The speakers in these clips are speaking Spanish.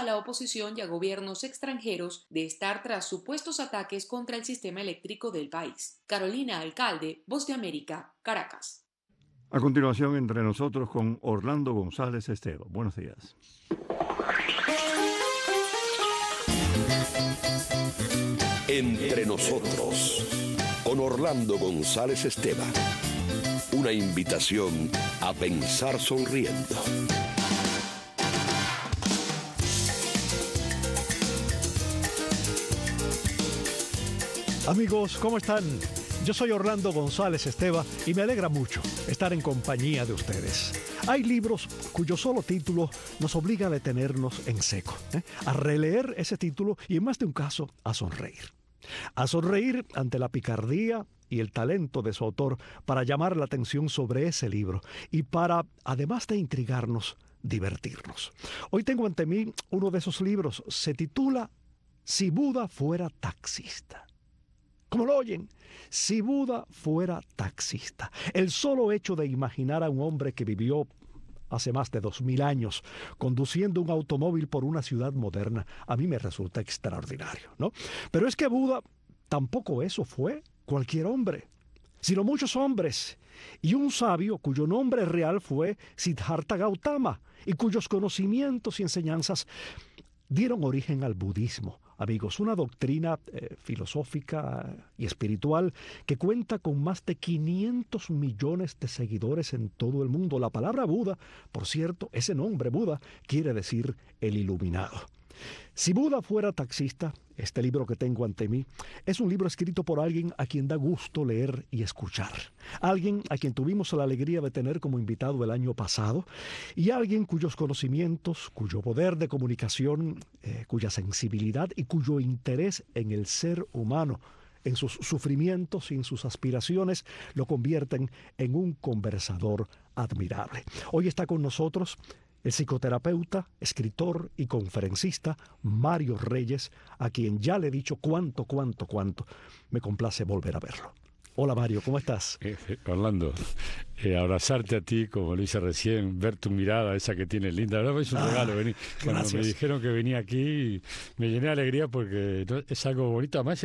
la oposición y a gobiernos extranjeros de estar tras supuestos ataques contra el sistema eléctrico del país. Carolina Alcalde, Voz de América, Caracas. A continuación, entre nosotros con Orlando González Esteban. Buenos días. Entre nosotros, con Orlando González Esteban. Una invitación a pensar sonriendo. Amigos, ¿cómo están? Yo soy Orlando González Esteban y me alegra mucho estar en compañía de ustedes. Hay libros cuyo solo título nos obliga a detenernos en seco, a releer ese título y en más de un caso a sonreír. A sonreír ante la picardía y el talento de su autor para llamar la atención sobre ese libro y para, además de intrigarnos, divertirnos. Hoy tengo ante mí uno de esos libros. Se titula Si Buda fuera taxista. Como lo oyen, si Buda fuera taxista. El solo hecho de imaginar a un hombre que vivió hace más de 2000 años conduciendo un automóvil por una ciudad moderna, a mí me resulta extraordinario, ¿no? Pero es que Buda tampoco eso fue cualquier hombre, sino muchos hombres, y un sabio cuyo nombre real fue Siddhartha Gautama y cuyos conocimientos y enseñanzas dieron origen al budismo. Amigos, una doctrina filosófica y espiritual que cuenta con más de 500 millones de seguidores en todo el mundo. La palabra Buda, por cierto, ese nombre Buda quiere decir el iluminado. Si Buda fuera taxista, este libro que tengo ante mí es un libro escrito por alguien a quien da gusto leer y escuchar. Alguien a quien tuvimos la alegría de tener como invitado el año pasado y alguien cuyos conocimientos, cuyo poder de comunicación, cuya sensibilidad y cuyo interés en el ser humano, en sus sufrimientos y en sus aspiraciones, lo convierten en un conversador admirable. Hoy está con nosotros el psicoterapeuta, escritor y conferencista Mario Reyes, a quien ya le he dicho cuánto me complace volver a verlo. Hola Mario, ¿cómo estás? Orlando, abrazarte a ti, como lo hice recién, ver tu mirada, esa que tienes linda. La verdad es un regalo venir. Cuando me dijeron que venía aquí, me llené de alegría porque es algo bonito. Además,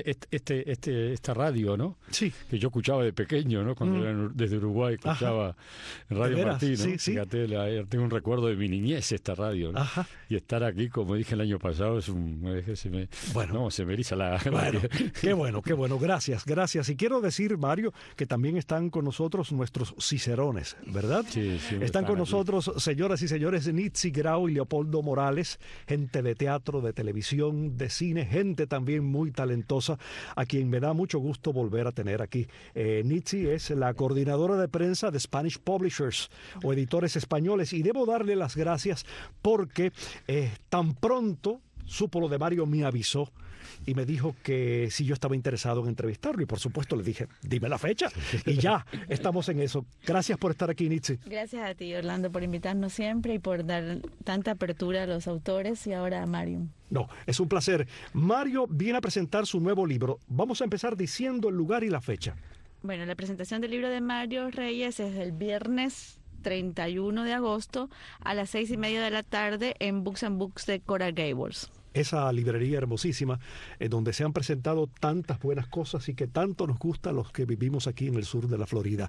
esta radio, ¿no? Sí. Que yo escuchaba de pequeño, ¿no? Cuando era desde Uruguay, escuchaba en Radio Martí, ¿no? Sí. Fíjate, tengo un recuerdo de mi niñez esta radio, ¿no? Ajá. Y estar aquí, como dije el año pasado, es se me eriza la... Bueno, qué bueno. Gracias. Y quiero decir, Mario, que también están con nosotros nuestros cicerones, ¿verdad? Sí. Están con nosotros, señoras y señores, Nitzi Grau y Leopoldo Morales, gente de teatro, de televisión, de cine, gente también muy talentosa, a quien me da mucho gusto volver a tener aquí. Nitzi es la coordinadora de prensa de Spanish Publishers, o editores españoles, y debo darle las gracias porque tan pronto supo lo de Mario, me avisó y me dijo que si yo estaba interesado en entrevistarlo, y por supuesto le dije, dime la fecha, y ya estamos en eso. Gracias por estar aquí, Nitzi. Gracias a ti, Orlando, por invitarnos siempre y por dar tanta apertura a los autores y ahora a Mario. No, es un placer. Mario viene a presentar su nuevo libro. Vamos a empezar diciendo el lugar y la fecha. Bueno, la presentación del libro de Mario Reyes es el viernes 31 de agosto a las 6:30 de la tarde en Books and Books de Coral Gables. Esa librería hermosísima donde se han presentado tantas buenas cosas y que tanto nos gusta a los que vivimos aquí en el sur de la Florida.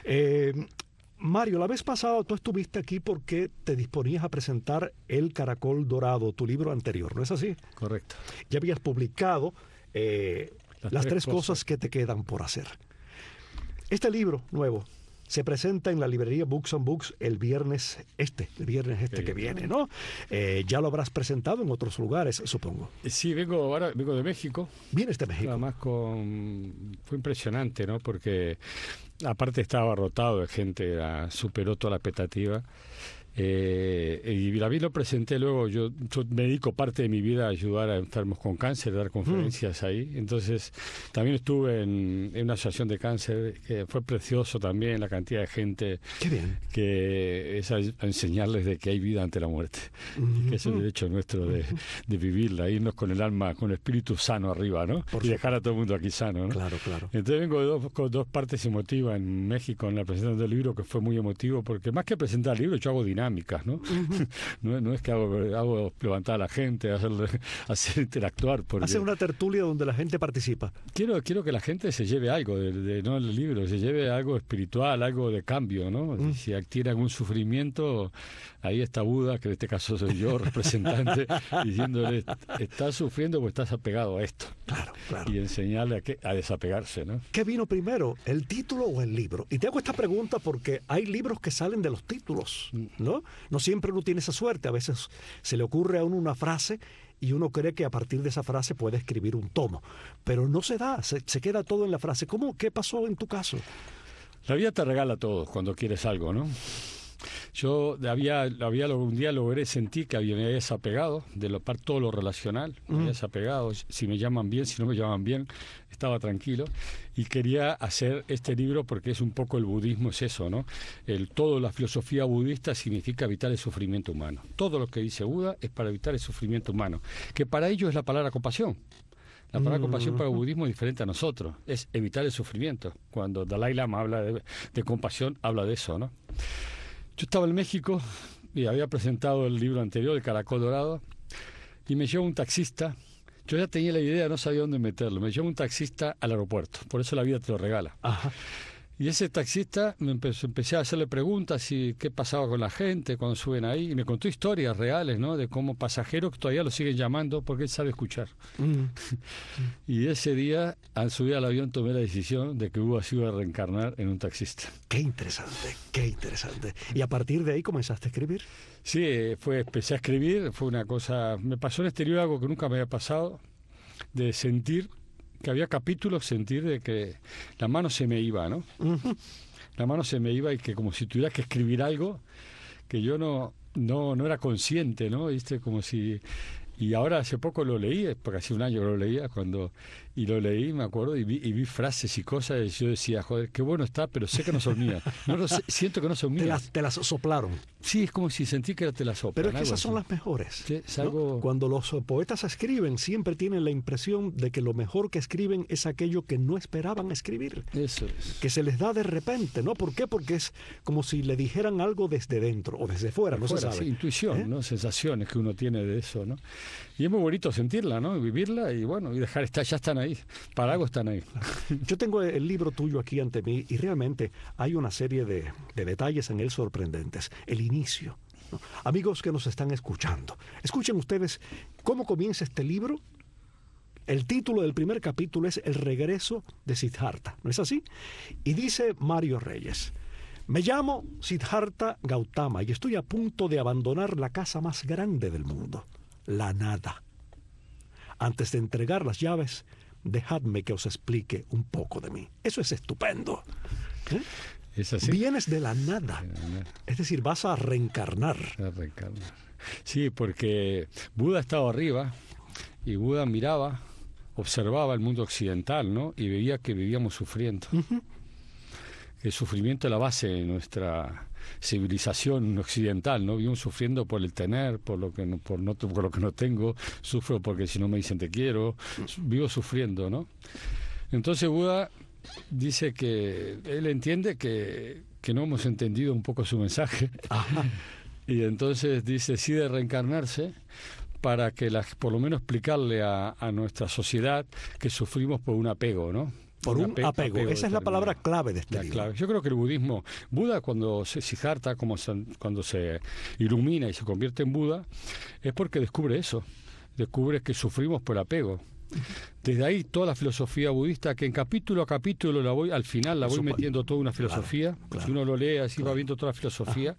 Mario, la vez pasada tú estuviste aquí porque te disponías a presentar El Caracol Dorado, tu libro anterior, ¿no es así? Correcto. Ya habías publicado las tres cosas que te quedan por hacer. Este libro nuevo se presenta en la librería Books and Books el viernes que viene, ¿no? Ya lo habrás presentado en otros lugares, supongo. Sí, vengo de México. ¿Vienes de México? Además fue impresionante, ¿no? Porque aparte estaba abarrotado de gente, superó toda la expectativa. Y David lo presenté luego. Yo me dedico parte de mi vida a ayudar a enfermos con cáncer, dar conferencias ahí. Entonces también estuve en una asociación de cáncer, que fue precioso también la cantidad de gente. Qué bien. Que es a enseñarles de que hay vida ante la muerte, y que es el derecho nuestro de vivirla, irnos con el alma, con el espíritu sano arriba, ¿no? Y dejar a todo el mundo aquí sano, ¿no? Claro. Entonces vengo con dos partes emotivas en México en la presentación del libro, que fue muy emotivo, porque más que presentar el libro yo hago dinámica. dinámicas, ¿no? No es que hago levantar a la gente, hacer interactuar. Hace una tertulia donde la gente participa. Quiero que la gente se lleve algo no el libro, se lleve algo espiritual, algo de cambio, ¿no? Si tiene algún sufrimiento, ahí está Buda, que en este caso soy yo, representante, diciéndole, estás sufriendo porque estás apegado a esto. Claro. Y enseñarle a desapegarse, ¿no? ¿Qué vino primero, el título o el libro? Y te hago esta pregunta porque hay libros que salen de los títulos, ¿no? No siempre uno tiene esa suerte. A veces se le ocurre a uno una frase y uno cree que a partir de esa frase puede escribir un tomo. Pero no se da, se queda todo en la frase. ¿Qué pasó en tu caso? La vida te regala todo cuando quieres algo, ¿no? Yo un día logré sentir que me había desapegado de todo lo relacional, me había desapegado, si me llaman bien, si no me llaman bien, estaba tranquilo, y quería hacer este libro porque es un poco el budismo, es eso, ¿no? Toda la filosofía budista significa evitar el sufrimiento humano. Todo lo que dice Buda es para evitar el sufrimiento humano, que para ellos es la palabra compasión. La palabra compasión para el budismo es diferente a nosotros, es evitar el sufrimiento. Cuando Dalai Lama habla de compasión, habla de eso, ¿no? Yo estaba en México y había presentado el libro anterior, El Caracol Dorado, y me llevó un taxista. Yo ya tenía la idea, no sabía dónde meterlo. Me llevó un taxista al aeropuerto, por eso la vida te lo regala. Ajá. Y ese taxista empecé a hacerle preguntas y qué pasaba con la gente cuando suben ahí. Y me contó historias reales, ¿no? De cómo pasajeros que todavía lo siguen llamando porque él sabe escuchar. Y ese día, al subir al avión, tomé la decisión de que Buda se iba a reencarnar en un taxista. Qué interesante, qué interesante. ¿Y a partir de ahí comenzaste a escribir? Sí, empecé a escribir. Fue una cosa... Me pasó en el exterior algo que nunca me había pasado, de sentir... que había capítulos, sentir de que la mano se me iba, ¿no? La mano se me iba y que como si tuviera que escribir algo que yo no era consciente, ¿no? ¿Viste? Como si... Y ahora hace poco lo leí, porque hace un año lo leía, y lo leí, me acuerdo, y vi frases y cosas, y yo decía, joder, qué bueno está, pero sé que no son mías. Siento que no son mías. Te las soplaron. Sí, es como si sentí que te las soplan. Pero es que esas son las mejores. Sí, es algo... ¿no? Cuando los poetas escriben, siempre tienen la impresión de que lo mejor que escriben es aquello que no esperaban escribir. Eso es. Que se les da de repente, ¿no? ¿Por qué? Porque es como si le dijeran algo desde dentro o desde fuera, no se sabe. Sí, intuición, ¿no? Sensaciones que uno tiene de eso, ¿no? Y es muy bonito sentirla, ¿no? Vivirla y bueno, y dejar estar, ya están ahí. Para algo están ahí. Yo tengo el libro tuyo aquí ante mí y realmente hay una serie de detalles en él sorprendentes. El inicio, ¿no? Amigos que nos están escuchando, escuchen ustedes cómo comienza este libro. El título del primer capítulo es El regreso de Siddhartha, ¿no es así? Y dice Mario Reyes: me llamo Siddhartha Gautama y estoy a punto de abandonar la casa más grande del mundo, la nada. Antes de entregar las llaves, dejadme que os explique un poco de mí. Eso es estupendo. ¿Es así? Vienes de la nada. Es decir, vas a reencarnar. Sí, porque Buda estaba arriba y Buda miraba, observaba el mundo occidental, ¿no? Y veía que vivíamos sufriendo. El sufrimiento es la base de nuestra civilización occidental, ¿no? Vivimos sufriendo por el tener, por lo que no tengo, sufro porque si no me dicen te quiero, vivo sufriendo, ¿no? Entonces Buda dice que él entiende que no hemos entendido un poco su mensaje. Y entonces decide reencarnarse para que por lo menos explicarle a nuestra sociedad que sufrimos por un apego, ¿no? Por un apego. Esa es la palabra clave de este libro. Clave. Yo creo que el budismo, Buda Siddhartha, cuando se ilumina y se convierte en Buda, es porque descubre eso, descubre que sufrimos por apego. Desde ahí toda la filosofía budista, que en capítulo a capítulo al final la voy metiendo toda una filosofía, claro. Si uno lo lee así va viendo toda la filosofía.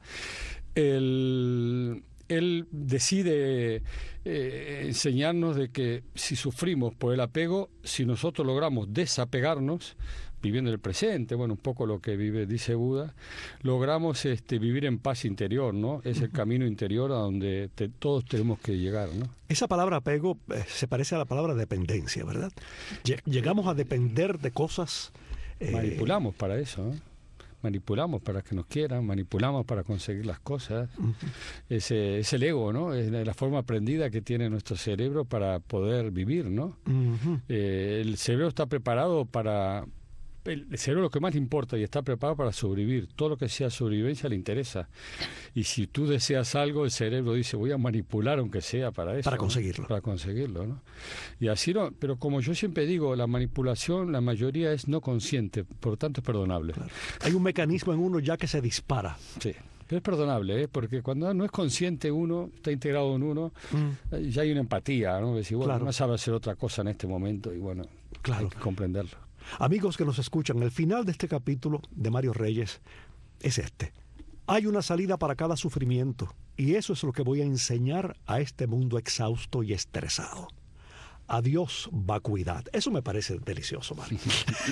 Él decide enseñarnos de que si sufrimos por el apego, si nosotros logramos desapegarnos, viviendo en el presente, bueno, un poco lo que dice Buda, logramos vivir en paz interior, ¿no? Es el camino interior a donde todos tenemos que llegar, ¿no? Esa palabra apego se parece a la palabra dependencia, ¿verdad? Llegamos a depender de cosas... Manipulamos para eso, ¿no? Manipulamos para que nos quieran, manipulamos para conseguir las cosas. Es el ego, ¿no? Es la forma aprendida que tiene nuestro cerebro para poder vivir, ¿no? El cerebro está preparado para el cerebro lo que más le importa y está preparado para sobrevivir. Todo lo que sea sobrevivencia le interesa. Y si tú deseas algo, el cerebro dice, voy a manipular aunque sea para eso. Para conseguirlo. Para conseguirlo, ¿no? Y así no, pero como yo siempre digo, la manipulación, la mayoría es no consciente, por lo tanto es perdonable. Claro. Hay un mecanismo en uno ya que se dispara. Sí. Pero es perdonable, porque cuando no es consciente uno, está integrado en uno, ya hay una empatía, ¿no? Decir, bueno, no sabe hacer otra cosa en este momento y bueno, hay que comprenderlo. Amigos que nos escuchan, el final de este capítulo de Mario Reyes es este. Hay una salida para cada sufrimiento y eso es lo que voy a enseñar a este mundo exhausto y estresado. Adiós, vacuidad. Eso me parece delicioso, Mario.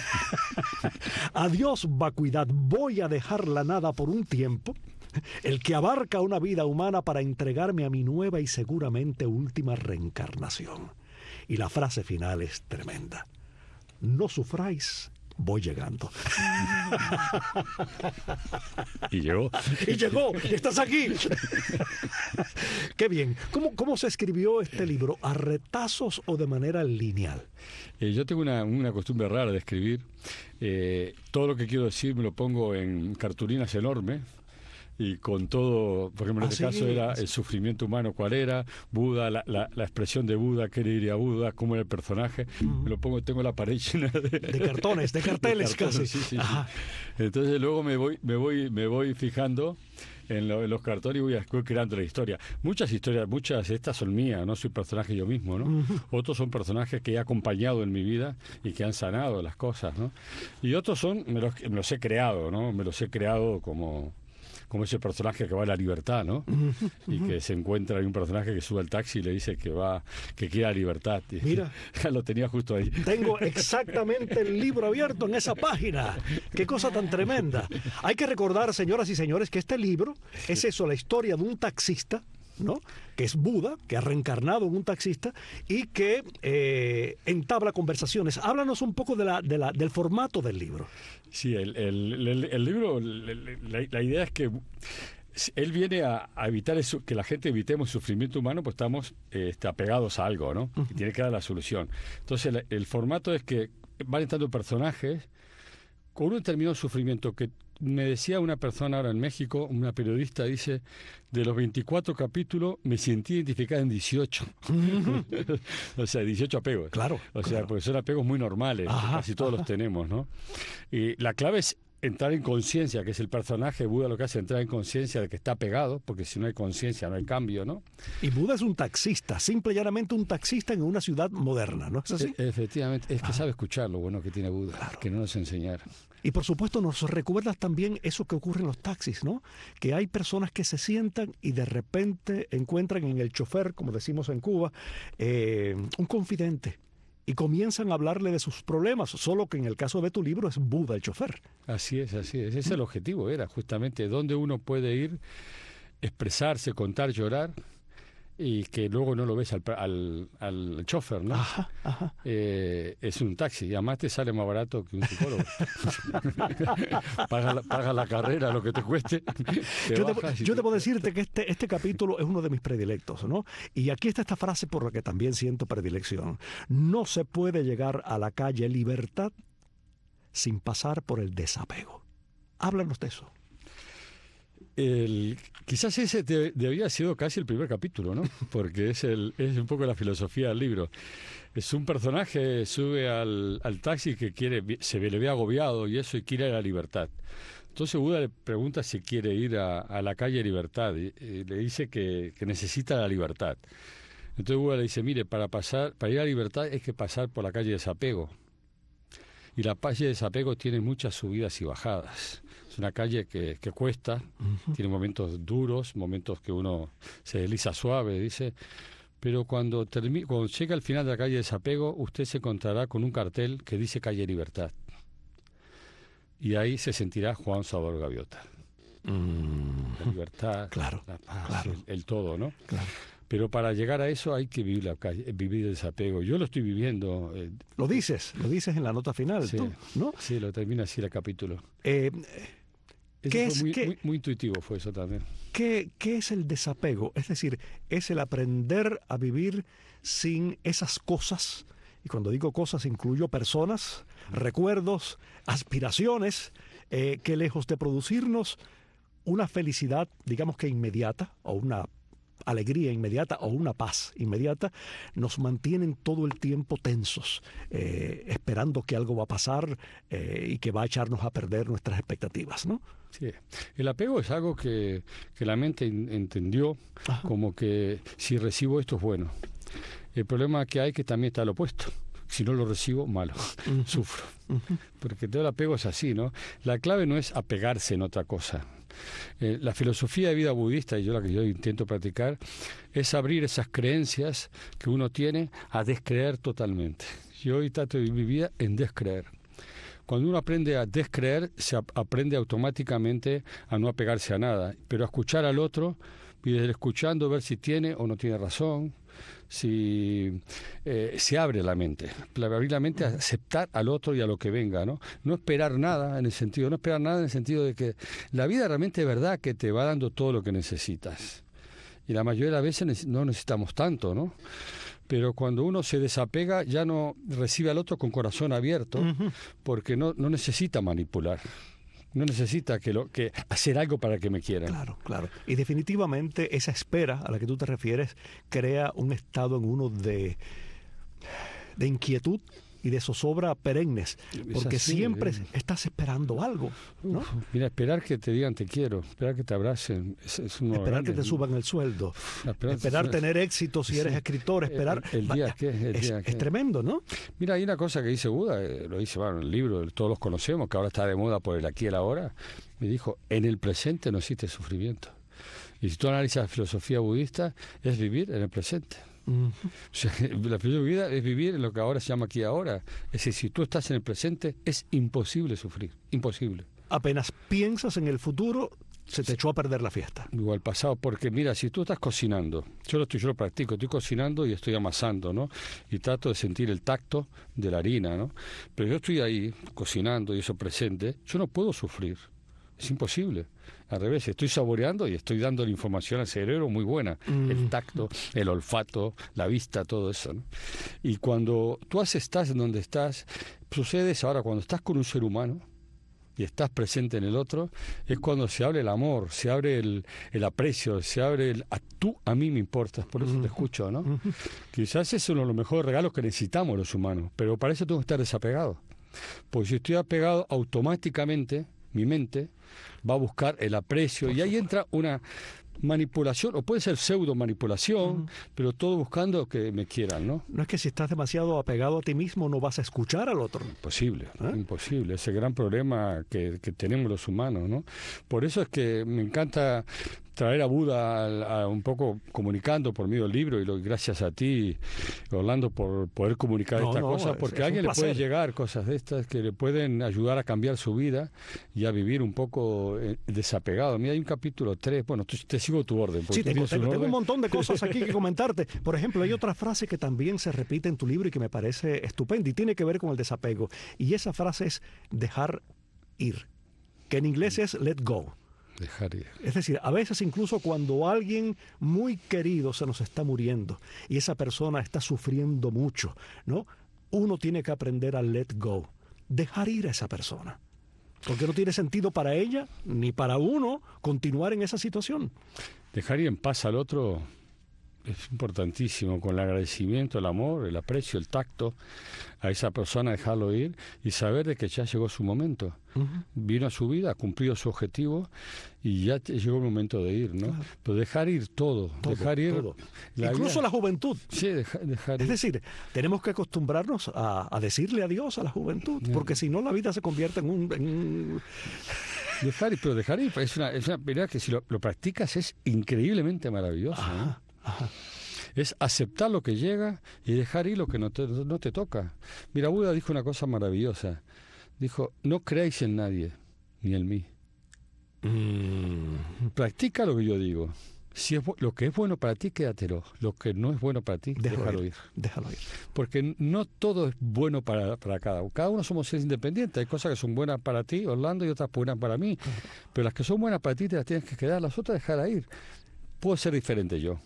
Adiós, vacuidad. Voy a dejar la nada por un tiempo, el que abarca una vida humana, para entregarme a mi nueva y seguramente última reencarnación. Y la frase final es tremenda. No sufráis, voy llegando. Y llegó. Y llegó, estás aquí. Qué bien. ¿Cómo se escribió este libro? ¿A retazos o de manera lineal? Yo tengo una costumbre rara de escribir. Todo lo que quiero decir me lo pongo en cartulinas enormes. Y con todo, por ejemplo, en este caso era el sufrimiento humano, cuál era, Buda, la expresión de Buda, qué le diría Buda, cómo era el personaje, me lo pongo, tengo la pared llena de cartones, de carteles casi. Sí. Entonces luego me voy fijando en los cartones y voy creando la historia. Muchas de estas son mías, no soy personaje yo mismo, ¿no? Otros son personajes que he acompañado en mi vida y que han sanado las cosas, ¿no? Y otros me los he creado, ¿no? Me los he creado como ese personaje que va a la libertad, ¿no? Y que se encuentra, hay un personaje que sube al taxi y le dice que quiere la libertad. Mira, lo tenía justo ahí. Tengo exactamente el libro abierto en esa página. Qué cosa tan tremenda. Hay que recordar, señoras y señores, que este libro es eso, la historia de un taxista, ¿no? Que es Buda, que ha reencarnado en un taxista y que entabla conversaciones. Háblanos un poco del formato del libro. Sí, el libro, la idea es que él viene a evitar eso, que la gente evitemos sufrimiento humano, pues estamos apegados a algo, ¿no? Y tiene que dar la solución. Entonces el formato es que van entrando personajes con un determinado sufrimiento que me decía una persona ahora en México, una periodista, dice, de los 24 capítulos me sentí identificada en 18. O sea, 18 apegos. Claro. O sea, porque son apegos muy normales, casi todos los tenemos, ¿no? Y la clave es entrar en conciencia, que es el personaje. Buda lo que hace es entrar en conciencia de que está pegado, porque si no hay conciencia no hay cambio, ¿no? Y Buda es un taxista, simple y llanamente un taxista en una ciudad moderna, ¿no es así? Efectivamente, es que sabe escuchar lo bueno que tiene Buda, claro, que no nos enseñaron. Y por supuesto nos recuerdas también eso que ocurre en los taxis, ¿no? Que hay personas que se sientan y de repente encuentran en el chofer, como decimos en Cuba, un confidente. Y comienzan a hablarle de sus problemas, solo que en el caso de tu libro es Buda el chofer. Así es. Ese es el objetivo, era justamente dónde uno puede ir, expresarse, contar, llorar, y que luego no lo ves al chofer, ¿no? Es un taxi, y además te sale más barato que un psicólogo. paga la carrera, lo que te cueste. Yo debo decirte que este capítulo es uno de mis predilectos, ¿no? Y aquí está esta frase por la que también siento predilección. No se puede llegar a la calle Libertad sin pasar por el desapego. Háblanos de eso. Quizás ese debía haber sido casi el primer capítulo, ¿no? Porque es un poco la filosofía del libro. Es un personaje, sube al taxi que se le ve agobiado y eso, y quiere ir a la libertad. Entonces Buda le pregunta si quiere ir a la calle Libertad y le dice que necesita la libertad. Entonces Buda le dice, mire, para ir a la libertad hay que pasar por la calle Desapego. Y la calle Desapego tiene muchas subidas y bajadas. Es una calle que cuesta, tiene momentos duros, momentos que uno se desliza suave, dice, pero cuando llega al final de la calle Desapego, usted se encontrará con un cartel que dice calle Libertad. Y ahí se sentirá Juan Salvador Gaviota. La libertad, claro, la paz, claro. El todo, ¿no? Claro. Pero para llegar a eso hay que vivir vivir el desapego. Yo lo estoy viviendo. Lo dices en la nota final, sí, tú, ¿no? Sí, lo termina así el capítulo. Muy intuitivo fue eso también. ¿Qué es el desapego? Es decir, es el aprender a vivir sin esas cosas y cuando digo cosas incluyo personas, recuerdos, aspiraciones, que lejos de producirnos una felicidad, digamos que inmediata, o una alegría inmediata o una paz inmediata, nos mantienen todo el tiempo tensos, esperando que algo va a pasar y que va a echarnos a perder nuestras expectativas, ¿no? Sí. El apego es algo que la mente entendió. Ajá. Como que si recibo esto es bueno. El problema que hay que también está al opuesto. Si no lo recibo, malo, sufro. Porque todo el apego es así, ¿no? La clave no es apegarse en otra cosa. La filosofía de vida budista, y la que yo intento practicar, es abrir esas creencias que uno tiene a descreer totalmente. Yo hoy trato de vivir mi vida en descreer. Cuando uno aprende a descreer, se aprende automáticamente a no apegarse a nada, pero a escuchar al otro y desde escuchando ver si tiene o no tiene razón, si se abre la mente, abrir la mente a aceptar al otro y a lo que venga, ¿no? No esperar nada en el sentido de que la vida realmente es verdad que te va dando todo lo que necesitas. Y la mayoría de las veces no necesitamos tanto, ¿no? Pero cuando uno se desapega, ya no recibe al otro con corazón abierto, porque no necesita manipular. No necesita que hacer algo para que me quieran. Claro, claro. Y definitivamente esa espera a la que tú te refieres crea un estado en uno de inquietud y de zozobra perennes, porque así, siempre estás esperando algo, ¿no? Mira, esperar que te digan te quiero, esperar que te abracen, esperar que te suban el sueldo, esperar tener éxito si eres escritor, esperar... Es tremendo, ¿no? Mira, hay una cosa que dice Buda, lo dice en el libro, todos los conocemos, que ahora está de moda por el aquí y el ahora, me dijo, en el presente no existe sufrimiento. Y si tú analizas la filosofía budista, es vivir en el presente. O sea, la filosofía de vida es vivir en lo que ahora se llama aquí y ahora. Es decir, si tú estás en el presente, es imposible sufrir, imposible. Apenas piensas en el futuro, se te echó a perder la fiesta. Igual pasado, porque mira, si tú estás cocinando, yo lo practico, estoy cocinando y estoy amasando, ¿no? Y trato de sentir el tacto de la harina, ¿no? Pero yo estoy ahí cocinando y eso presente, yo no puedo sufrir, es imposible. Al revés, estoy saboreando y estoy dando la información al cerebro muy buena. El tacto, el olfato, la vista, todo eso, ¿no? Y cuando tú estás en donde estás, sucede eso. Ahora, cuando estás con un ser humano y estás presente en el otro, es cuando se abre el amor, se abre el aprecio, se abre a mí me importas, por eso te escucho, ¿no? Quizás es uno de los mejores regalos que necesitamos los humanos, pero para eso tengo que estar desapegado. Porque si estoy apegado, automáticamente mi mente va a buscar el aprecio y ahí entra una manipulación, o puede ser pseudo manipulación, pero todo buscando que me quieran, ¿no? No es que si estás demasiado apegado a ti mismo no vas a escuchar al otro. Imposible, imposible, ese gran problema que tenemos los humanos, ¿no? Por eso es que me encanta traer a Buda a un poco comunicando por medio del libro, y gracias a ti, Orlando, por poder comunicar estas cosas, porque a alguien le puede llegar cosas de estas que le pueden ayudar a cambiar su vida y a vivir un poco desapegado. Mira, hay un capítulo 3, bueno, te sigo tu orden. Sí, tengo un montón de cosas aquí que comentarte. Por ejemplo, hay otra frase que también se repite en tu libro y que me parece estupenda y tiene que ver con el desapego. Y esa frase es dejar ir, que en inglés es let go. Dejar ir. Es decir, a veces incluso cuando alguien muy querido se nos está muriendo y esa persona está sufriendo mucho, ¿no? Uno tiene que aprender a let go, dejar ir a esa persona. Porque no tiene sentido para ella ni para uno continuar en esa situación. Dejar ir en paz al otro es importantísimo, con el agradecimiento, el amor, el aprecio, el tacto a esa persona, dejarlo ir y saber de que ya llegó su momento. Vino a su vida, ha cumplido su objetivo y ya llegó el momento de ir, ¿no? Claro. Pero dejar ir todo, dejar ir todo. Incluso la juventud. Sí, dejar ir. Es decir, tenemos que acostumbrarnos a decirle adiós a la juventud, porque si no la vida se convierte en un... Dejar ir, pero dejar ir es una verdad que si lo practicas es increíblemente maravilloso, ¿no? Es aceptar lo que llega y dejar ir lo que no te toca. Mira, Buda dijo una cosa maravillosa. Dijo, no creáis en nadie, ni en mí. Practica lo que yo digo. Si es lo que es bueno para ti, quédatelo. Lo que no es bueno para ti, déjalo ir. Déjalo ir. Porque no todo es bueno para cada uno. Cada uno somos seres independientes. Hay cosas que son buenas para ti, Orlando, y otras buenas para mí. Pero las que son buenas para ti te las tienes que quedar, las otras dejar ir. Puedo ser diferente yo.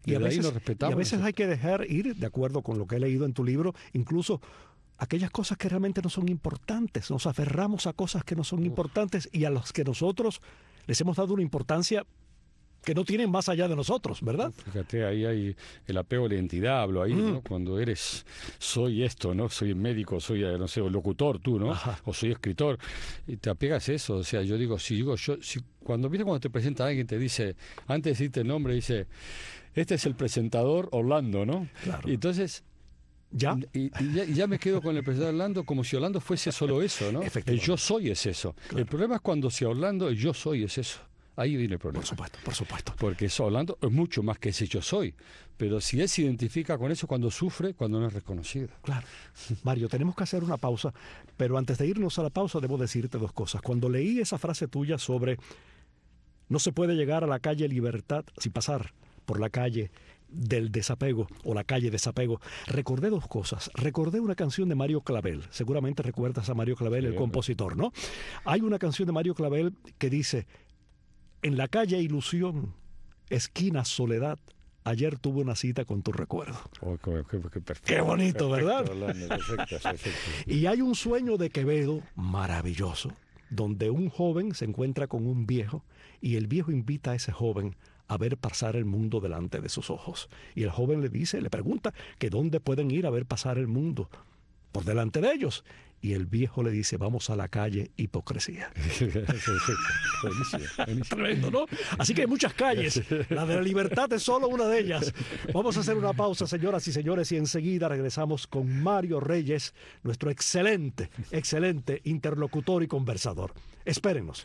Y a veces, nos respetamos. Y a veces hay que dejar ir, de acuerdo con lo que he leído en tu libro, incluso aquellas cosas que realmente no son importantes. Nos aferramos a cosas que no son importantes y a las que nosotros les hemos dado una importancia que no tienen más allá de nosotros, ¿verdad? Fíjate, ahí hay el apego a la identidad, hablo ahí, ¿no? Cuando soy esto, ¿no? Soy médico, soy, no sé, locutor tú, ¿no? Ajá. O soy escritor, y te apegas a eso. O sea, yo digo, cuando te presenta alguien, te dice, antes de decirte el nombre, dice, este es el presentador Orlando, ¿no? Claro. Y entonces... ¿Ya? Y ya me quedo con el presentador Orlando como si Orlando fuese solo eso, ¿no? El yo soy es eso. Claro. El problema es cuando si Orlando, el yo soy es eso. Ahí viene el problema. Por supuesto. Porque eso, Orlando es mucho más que ese yo soy. Pero si él se identifica con eso cuando sufre, cuando no es reconocido. Claro. Mario, tenemos que hacer una pausa, pero antes de irnos a la pausa debo decirte dos cosas. Cuando leí esa frase tuya sobre no se puede llegar a la calle Libertad sin pasar por la calle del desapego o la calle desapego, recordé dos cosas. Recordé una canción de Mario Clavel. Seguramente recuerdas a Mario Clavel, el compositor, ¿no? Hay una canción de Mario Clavel que dice: en la calle Ilusión, esquina Soledad, ayer tuve una cita con tu recuerdo. Oh, qué bonito, ¿verdad? Perfecto. Y hay un sueño de Quevedo maravilloso, donde un joven se encuentra con un viejo y el viejo invita a ese joven a ver pasar el mundo delante de sus ojos. Y el joven le pregunta que dónde pueden ir a ver pasar el mundo por delante de ellos. Y el viejo le dice: vamos a la calle Hipocresía. Buenísimo. Tremendo, ¿no? Así que hay muchas calles. La de la Libertad es solo una de ellas. Vamos a hacer una pausa, señoras y señores, y enseguida regresamos con Mario Reyes, nuestro excelente interlocutor y conversador. Espérenos.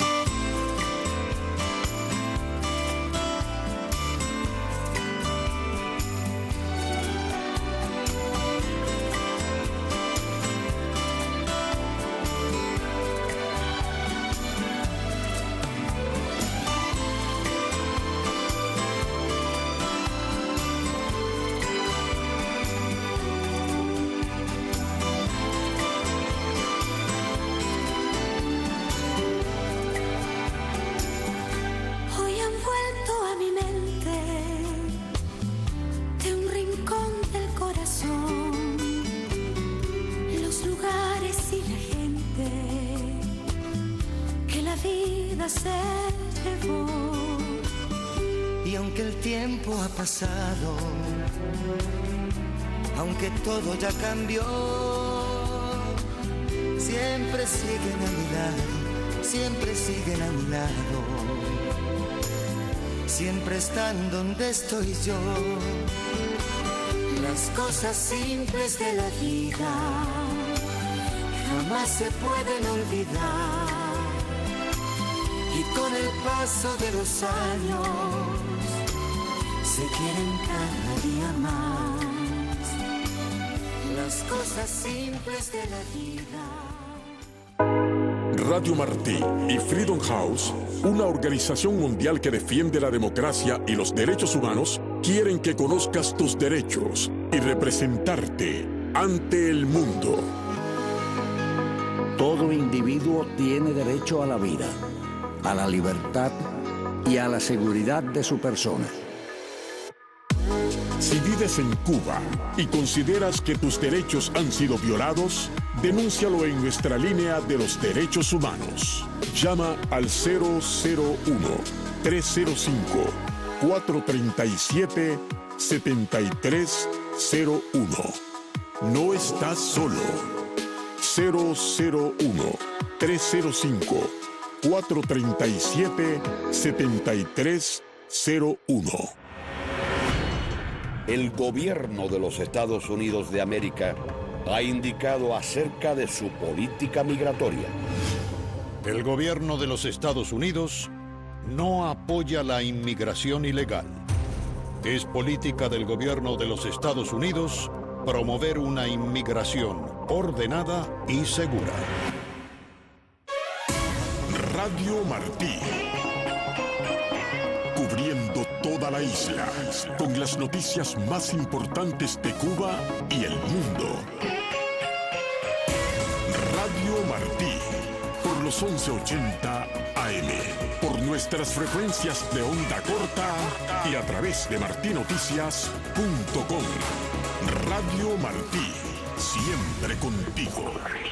Pasado, aunque todo ya cambió, siempre siguen a mi lado, siempre siguen a mi lado, siempre están donde estoy yo. Las cosas simples de la vida jamás se pueden olvidar, y con el paso de los años se quieren cada día más. Las cosas simples de la vida. Radio Martí y Freedom House, una organización mundial que defiende la democracia y los derechos humanos, quieren que conozcas tus derechos y representarte ante el mundo. Todo individuo tiene derecho a la vida, a la libertad y a la seguridad de su persona. Si vives en Cuba y consideras que tus derechos han sido violados, denúncialo en nuestra línea de los derechos humanos. Llama al 001-305-437-7301. No estás solo. 001-305-437-7301. El gobierno de los Estados Unidos de América ha indicado acerca de su política migratoria. El gobierno de los Estados Unidos no apoya la inmigración ilegal. Es política del gobierno de los Estados Unidos promover una inmigración ordenada y segura. Radio Martí. Cubriendo toda la isla, con las noticias más importantes de Cuba y el mundo. Radio Martí, por los 1180 AM. AM, por nuestras frecuencias de onda corta y a través de martinoticias.com. Radio Martí, siempre contigo.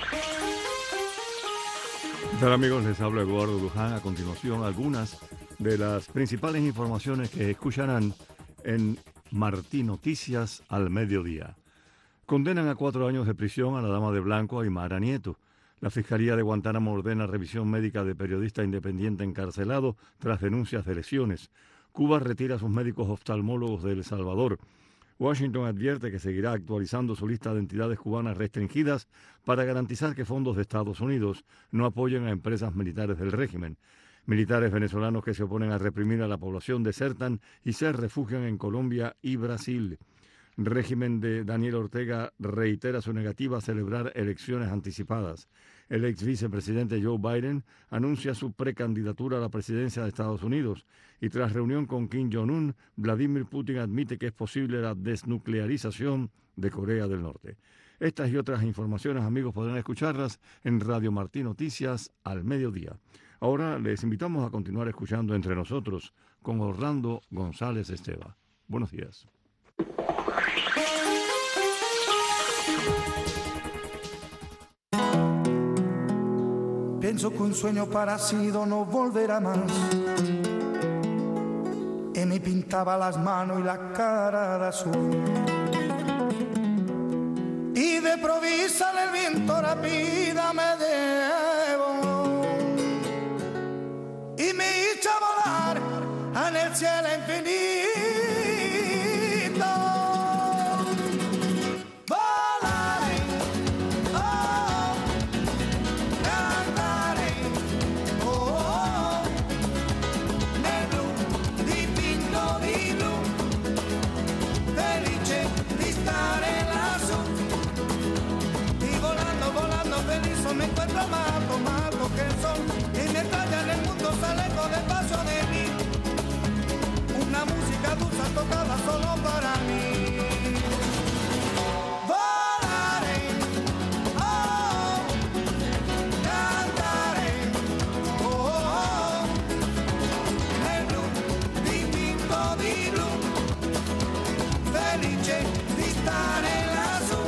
¿Qué tal, amigos? Les habla Eduardo Luján. A continuación, algunas de las principales informaciones que escucharán en Martí Noticias al mediodía. Condenan a 4 años de prisión a la dama de blanco Aymara Nieto. La Fiscalía de Guantánamo ordena revisión médica de periodista independiente encarcelado tras denuncias de lesiones. Cuba retira a sus médicos oftalmólogos de El Salvador. Washington advierte que seguirá actualizando su lista de entidades cubanas restringidas para garantizar que fondos de Estados Unidos no apoyen a empresas militares del régimen. Militares venezolanos que se oponen a reprimir a la población desertan y se refugian en Colombia y Brasil. Régimen de Daniel Ortega reitera su negativa a celebrar elecciones anticipadas. El ex vicepresidente Joe Biden anuncia su precandidatura a la presidencia de Estados Unidos y tras reunión con Kim Jong-un, Vladimir Putin admite que es posible la desnuclearización de Corea del Norte. Estas y otras informaciones, amigos, podrán escucharlas en Radio Martí Noticias al mediodía. Ahora les invitamos a continuar escuchando Entre Nosotros con Orlando González Esteva. Buenos días. Pienso que un sueño parecido no volverá más. Y me pintaba las manos y la cara de azul. Y de provisa el viento rápida me debo. Y me hizo volar en el cielo infinito. Me encuentro más que el sol y me talla en el mundo, sale con el paso de mí. Una música dulce tocada solo para mí. Volaré, oh, cantaré, oh, nel blu, dipinto di blu, felice di stare lassù.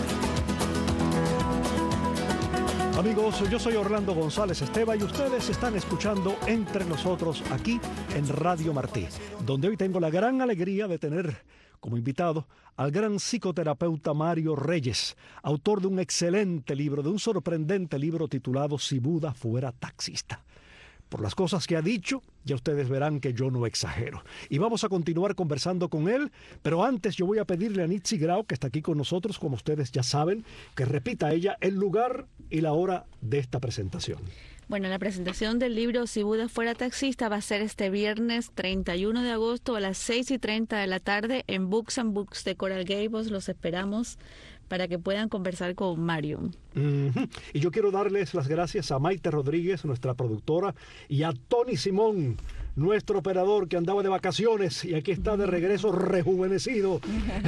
Amigos, yo soy Orlando González Esteva y ustedes están escuchando Entre Nosotros aquí en Radio Martí, donde hoy tengo la gran alegría de tener como invitado al gran psicoterapeuta Mario Reyes, autor de un excelente libro, de un sorprendente libro titulado Si Buda fuera taxista. Por las cosas que ha dicho, ya ustedes verán que yo no exagero. Y vamos a continuar conversando con él, pero antes yo voy a pedirle a Nitzi Grau, que está aquí con nosotros, como ustedes ya saben, que repita ella el lugar y la hora de esta presentación. Bueno, la presentación del libro Si Buda fuera taxista va a ser este viernes 31 de agosto a las 6:30 de la tarde en Books and Books de Coral Gables. Los esperamos para que puedan conversar con Mario. Y yo quiero darles las gracias a Maite Rodríguez, nuestra productora, y a Tony Simón, nuestro operador que andaba de vacaciones y aquí está de regreso rejuvenecido.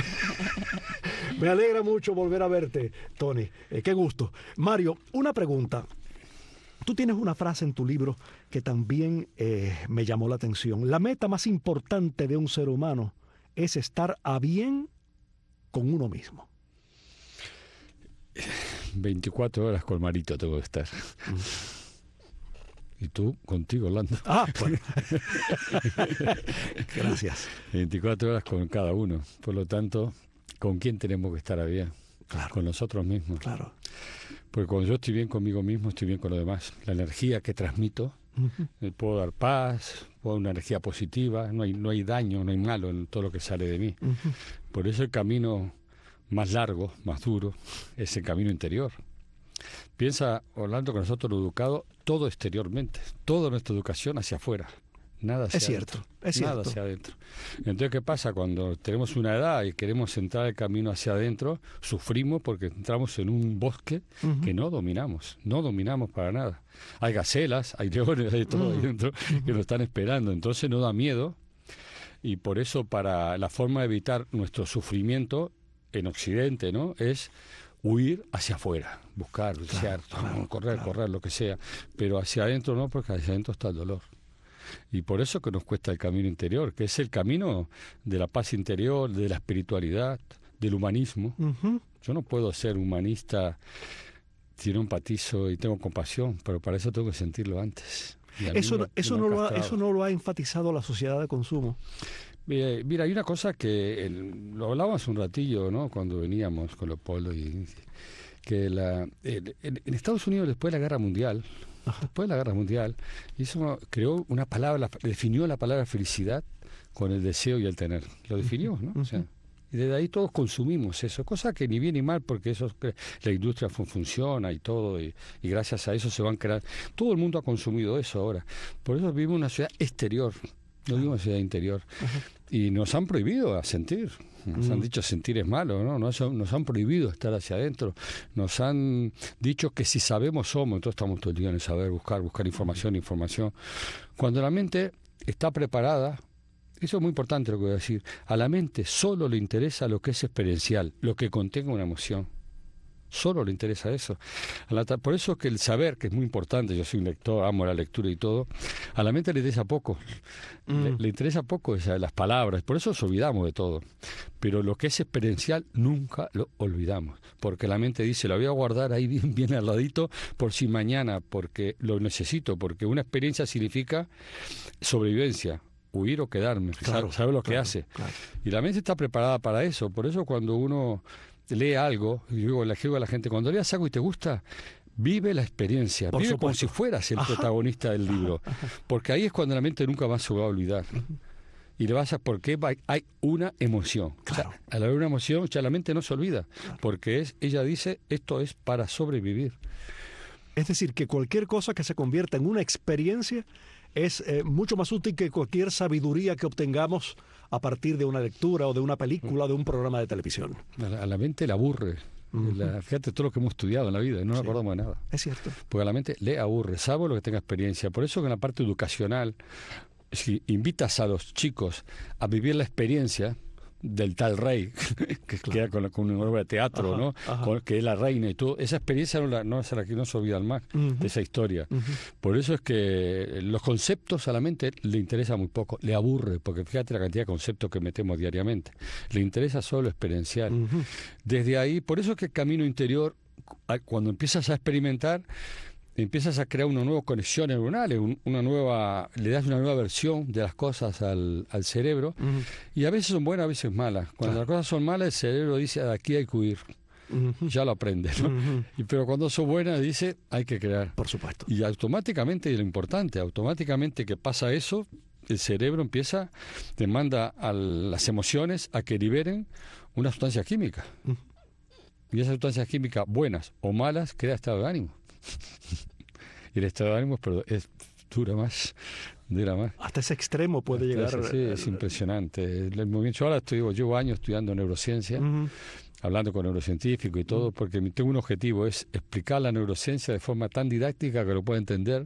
Me alegra mucho volver a verte, Tony. Qué gusto. Mario, una pregunta. Tú tienes una frase en tu libro que también me llamó la atención. La meta más importante de un ser humano es estar a bien con uno mismo. 24 horas con Marito tengo que estar. Y tú contigo, Orlando. Bueno. Gracias. 24 horas con cada uno. Por lo tanto, ¿con quién tenemos que estar bien? Claro. Con nosotros mismos. Claro. Porque cuando yo estoy bien conmigo mismo, estoy bien con los demás. La energía que transmito, puedo dar paz, puedo dar una energía positiva, no hay daño, no hay malo en todo lo que sale de mí. Por eso el camino más largo, más duro, es el camino interior. Piensa, Orlando, que nosotros lo educado todo exteriormente, toda nuestra educación hacia afuera, nada hacia adentro. Es cierto. Nada hacia adentro. Entonces, ¿qué pasa? Cuando tenemos una edad y queremos entrar el camino hacia adentro, sufrimos porque entramos en un bosque que no dominamos para nada. Hay gacelas, hay leones, hay todo ahí dentro que nos están esperando, entonces nos da miedo y por eso para la forma de evitar nuestro sufrimiento en Occidente, ¿no?, es huir hacia afuera, buscar, desear, correr, lo que sea, pero hacia adentro no, porque hacia adentro está el dolor. Y por eso que nos cuesta el camino interior, que es el camino de la paz interior, de la espiritualidad, del humanismo. Yo no puedo ser humanista si no empatizo y tengo compasión, pero para eso tengo que sentirlo antes. Eso no lo ha enfatizado la sociedad de consumo. Mira, hay una cosa que lo hablábamos un ratillo, ¿no? Cuando veníamos con Leopoldo, que en Estados Unidos, después de la Guerra Mundial, creó una palabra, definió la palabra felicidad con el deseo y el tener. Lo definió, ¿no? O sea, y desde ahí todos consumimos eso, cosa que ni bien ni mal, porque eso la industria funciona y todo, y gracias a eso se van a crear. Todo el mundo ha consumido eso ahora. Por eso vivimos en una ciudad exterior, no vivimos en una ciudad interior. Y nos han prohibido a sentir. Nos han dicho sentir es malo, ¿no? Nos han prohibido estar hacia adentro. Nos han dicho que si sabemos somos, entonces estamos todo el día en el saber, buscar información. Cuando la mente está preparada, eso es muy importante lo que voy a decir, a la mente solo le interesa lo que es experiencial, lo que contenga una emoción. Solo le interesa eso. Por eso que el saber, que es muy importante, yo soy un lector, amo la lectura y todo, a la mente le interesa poco. Le interesa poco las palabras, por eso nos olvidamos de todo. Pero lo que es experiencial nunca lo olvidamos, porque la mente dice, lo voy a guardar ahí bien al ladito por si mañana, porque lo necesito, porque una experiencia significa sobrevivencia. Huir o quedarme, sabe lo que hace. Claro. Y la mente está preparada para eso. Por eso cuando uno lee algo, y digo, le digo a la gente, cuando leas algo y te gusta, vive la experiencia, vive como si fueras el protagonista del libro, porque ahí es cuando la mente nunca más se va a olvidar. Y le vas a porque hay una emoción. Claro. O sea, al haber una emoción, ya la mente no se olvida, porque ella dice, esto es para sobrevivir. Es decir, que cualquier cosa que se convierta en una experiencia es mucho más útil que cualquier sabiduría que obtengamos a partir de una lectura o de una película o de un programa de televisión. A la mente le aburre. Fíjate todo lo que hemos estudiado en la vida, no nos acordamos de nada. Es cierto. Porque a la mente le aburre, salvo lo que tenga experiencia. Por eso que en la parte educacional, si invitas a los chicos a vivir la experiencia del tal rey, que queda con una obra de teatro, ¿no? Que es la reina y todo, esa experiencia no se olvidan más de esa historia. Por eso es que los conceptos a la mente le interesa muy poco, le aburre, porque fíjate la cantidad de conceptos que metemos diariamente, le interesa solo experiencial. Desde ahí, por eso es que el camino interior, cuando empiezas a experimentar, empiezas a crear una nueva conexión neuronal, le das una nueva versión de las cosas al cerebro, y a veces son buenas, a veces malas. Cuando las cosas son malas, el cerebro dice, de aquí hay que huir. Ya lo aprende, ¿no? Pero cuando son buenas, dice, hay que crear. Por supuesto. Y automáticamente, y lo importante, automáticamente que pasa eso, el cerebro demanda a las emociones a que liberen una sustancia química. Y esas sustancias químicas, buenas o malas, crea estado de ánimo. Y el estado de ánimo dura más. Hasta ese extremo puede llegar. Sí, es impresionante. El movimiento, yo ahora llevo años estudiando neurociencia, hablando con neurocientíficos y todo, porque tengo un objetivo, es explicar la neurociencia de forma tan didáctica que lo pueda entender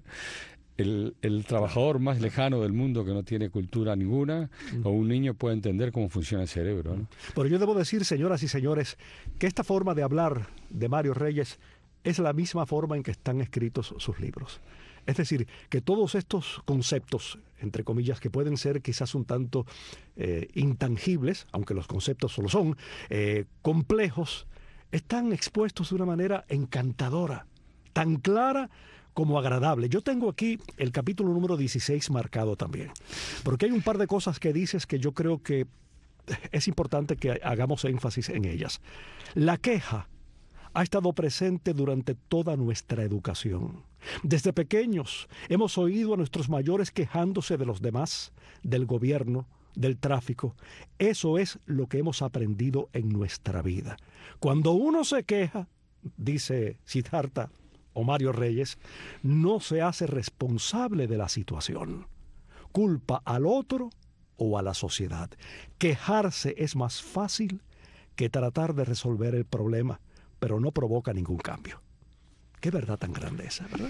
el trabajador más lejano del mundo que no tiene cultura ninguna, o un niño puede entender cómo funciona el cerebro, ¿no? Pero yo debo decir, señoras y señores, que esta forma de hablar de Mario Reyes es la misma forma en que están escritos sus libros. Es decir, que todos estos conceptos, entre comillas, que pueden ser quizás un tanto intangibles, aunque los conceptos solo son, complejos, están expuestos de una manera encantadora, tan clara como agradable. Yo tengo aquí el capítulo número 16 marcado también, porque hay un par de cosas que dices que yo creo que es importante que hagamos énfasis en ellas. La queja ha estado presente durante toda nuestra educación. Desde pequeños hemos oído a nuestros mayores quejándose de los demás, del gobierno, del tráfico. Eso es lo que hemos aprendido en nuestra vida. Cuando uno se queja, dice Siddhartha o Mario Reyes, no se hace responsable de la situación. Culpa al otro o a la sociedad. Quejarse es más fácil que tratar de resolver el problema, pero no provoca ningún cambio. Qué verdad tan grande esa, ¿verdad?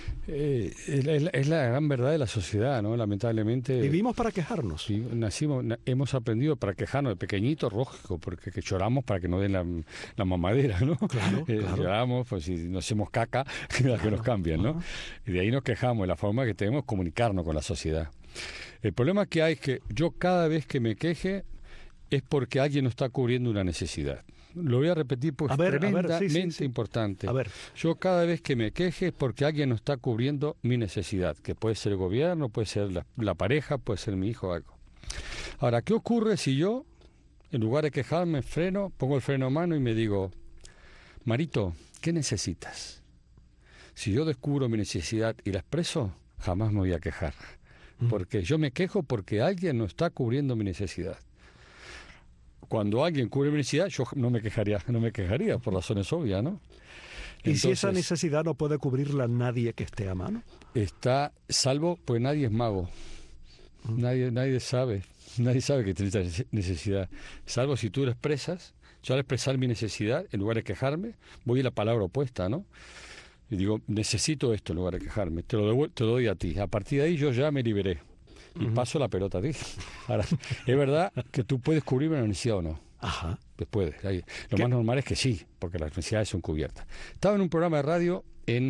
Es la gran verdad de la sociedad, ¿no? Lamentablemente. Vivimos para quejarnos. Sí, hemos aprendido para quejarnos de pequeñitos, lógico, porque que lloramos para que nos den la mamadera, ¿no? Claro. Lloramos, pues si nos hacemos caca, que nos cambian, ¿no? Y de ahí nos quejamos, la forma que tenemos de comunicarnos con la sociedad. El problema que hay es que yo cada vez que me queje es porque alguien no está cubriendo una necesidad. Lo voy a repetir porque es tremendamente importante. A ver. Yo cada vez que me queje es porque alguien no está cubriendo mi necesidad, que puede ser el gobierno, puede ser la pareja, puede ser mi hijo o algo. Ahora, ¿qué ocurre si yo, en lugar de quejarme, freno, pongo el freno a mano y me digo, Marito, ¿qué necesitas? Si yo descubro mi necesidad y la expreso, jamás me voy a quejar. Porque yo me quejo porque alguien no está cubriendo mi necesidad. Cuando alguien cubre mi necesidad, yo no me quejaría por razones obvias, ¿no? ¿Y si esa necesidad no puede cubrirla nadie que esté a mano? Está salvo, pues nadie es mago. Nadie sabe que tienes esa necesidad. Salvo si tú la expresas. Yo al expresar mi necesidad, en lugar de quejarme, voy a la palabra opuesta, ¿no? Y digo, necesito esto en lugar de quejarme. Te lo doy a ti. A partir de ahí yo ya me liberé. Y paso la pelota a ti. Ahora, es verdad que tú puedes cubrir una necesidad o no. Ajá. Pues puedes. Lo más normal es que sí, porque las necesidades son cubiertas. Estaba en un programa de radio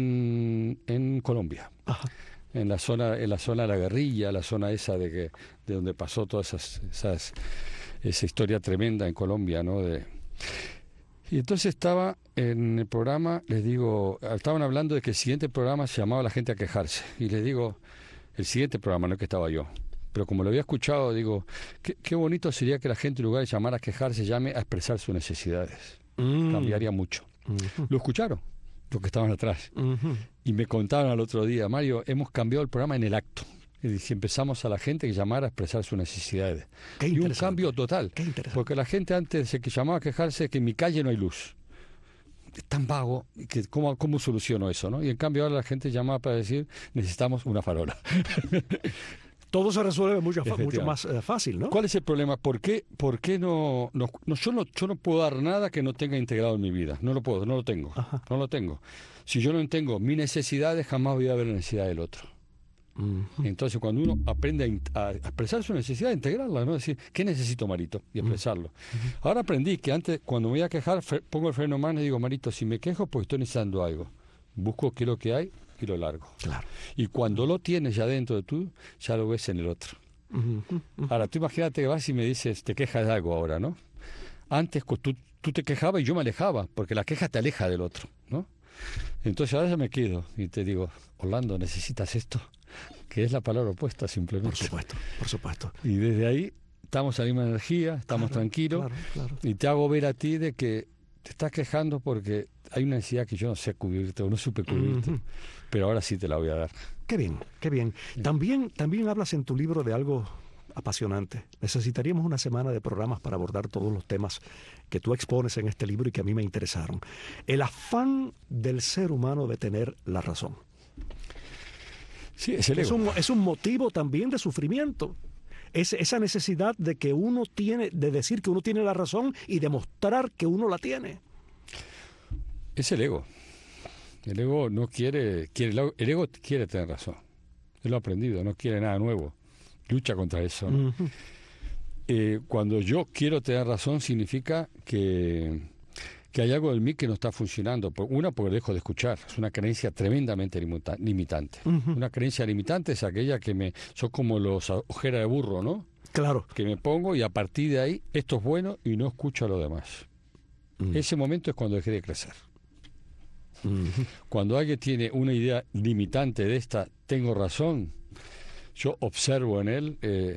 en Colombia. Ajá. En la zona de la guerrilla, la zona esa de donde pasó toda esa historia tremenda en Colombia, ¿no? Y entonces estaba en el programa, les digo, estaban hablando de que el siguiente programa se llamaba La gente a quejarse. Y les digo, el siguiente programa, no es que estaba yo, pero como lo había escuchado, digo, qué bonito sería que la gente en lugar de llamar a quejarse, llame a expresar sus necesidades. Cambiaría mucho. Lo escucharon, los que estaban atrás. Y me contaron al otro día, Mario, hemos cambiado el programa en el acto. Y empezamos a la gente que llamara a expresar sus necesidades. Y un cambio total. Porque la gente antes de que llamaba a quejarse que en mi calle no hay luz. Es tan vago, que ¿cómo soluciono eso, no? Y en cambio ahora la gente llamaba para decir, necesitamos una farola. Todo se resuelve mucho más fácil, ¿no? ¿Cuál es el problema? ¿Por qué no yo no puedo dar nada que no tenga integrado en mi vida? No lo puedo, no lo tengo. Ajá. No lo tengo. Si yo no tengo mis necesidades, jamás voy a ver la necesidad del otro. Entonces cuando uno aprende a expresar su necesidad, integrarla, ¿no? Decir, ¿qué necesito, Marito? Y expresarlo. Ahora aprendí que antes, cuando me voy a quejar, pongo el freno en mano y digo, Marito, si me quejo, pues estoy necesitando algo. Busco qué es lo que hay y lo largo. Claro. Y cuando lo tienes ya dentro de tú, ya lo ves en el otro. Ahora, tú imagínate que vas y me dices, te quejas de algo ahora, ¿no? Antes tú te quejabas y yo me alejaba, porque la queja te aleja del otro, ¿no? Entonces ahora ya me quedo y te digo, Orlando, ¿necesitas esto? Que es la palabra opuesta simplemente. Por supuesto. Y desde ahí estamos a la misma energía, estamos tranquilos, y te hago ver a ti de que te estás quejando porque hay una necesidad que yo no sé cubrirte o no supe cubrirte, pero ahora sí te la voy a dar. Qué bien, qué bien. También hablas en tu libro de algo apasionante. Necesitaríamos una semana de programas para abordar todos los temas que tú expones en este libro y que a mí me interesaron. El afán del ser humano de tener la razón. Sí, es un motivo también de sufrimiento. Es esa necesidad de que uno tiene, de decir que uno tiene la razón y demostrar que uno la tiene. Es el ego. El ego no quiere el ego quiere tener razón. Él lo ha aprendido, no quiere nada nuevo. Lucha contra eso, ¿no? Cuando yo quiero tener razón significa que hay algo en mí que no está funcionando. Porque dejo de escuchar. Es una creencia tremendamente limitante. Una creencia limitante es aquella que son como los ojeras de burro, ¿no? Claro. Que me pongo y a partir de ahí esto es bueno y no escucho a lo demás. Ese momento es cuando dejé de crecer. Cuando alguien tiene una idea limitante de esta, tengo razón, yo observo en él